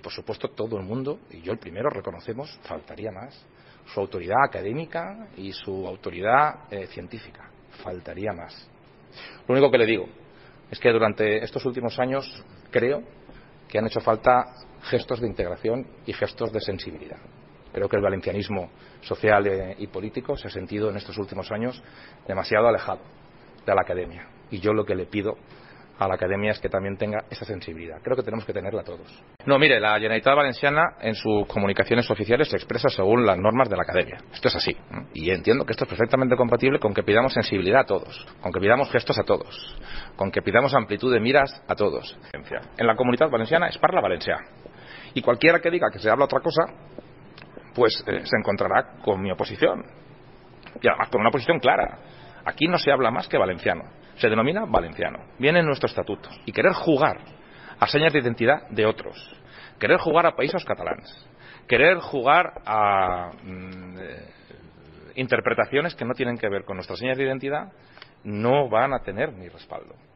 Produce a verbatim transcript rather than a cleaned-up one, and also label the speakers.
Speaker 1: por supuesto todo el mundo, y yo el primero, reconocemos, faltaría más, su autoridad académica y su autoridad eh, científica. Faltaría más. Lo único que le digo es que durante estos últimos años creo que han hecho falta gestos de integración y gestos de sensibilidad. Creo que el valencianismo social eh, y político se ha sentido en estos últimos años demasiado alejado de la academia. Y yo lo que le pido a la academia es que también tenga esa sensibilidad. Creo que tenemos que tenerla todos. No, mire, la Generalitat Valenciana en sus comunicaciones oficiales se expresa según las normas de la academia. Esto es así. Y entiendo que esto es perfectamente compatible con que pidamos sensibilidad a todos, con que pidamos gestos a todos, con que pidamos amplitud de miras a todos. En la Comunitat Valenciana es parla valencià. Y cualquiera que diga que se habla otra cosa, pues eh, se encontrará con mi oposición. Y además con una posición clara. Aquí no se habla más que valenciano. Se denomina valenciano. Viene en nuestro estatuto. Y querer jugar a señas de identidad de otros. Querer jugar a països catalans. Querer jugar a mm, eh, interpretaciones que no tienen que ver con nuestras señas de identidad no van a tener mi respaldo.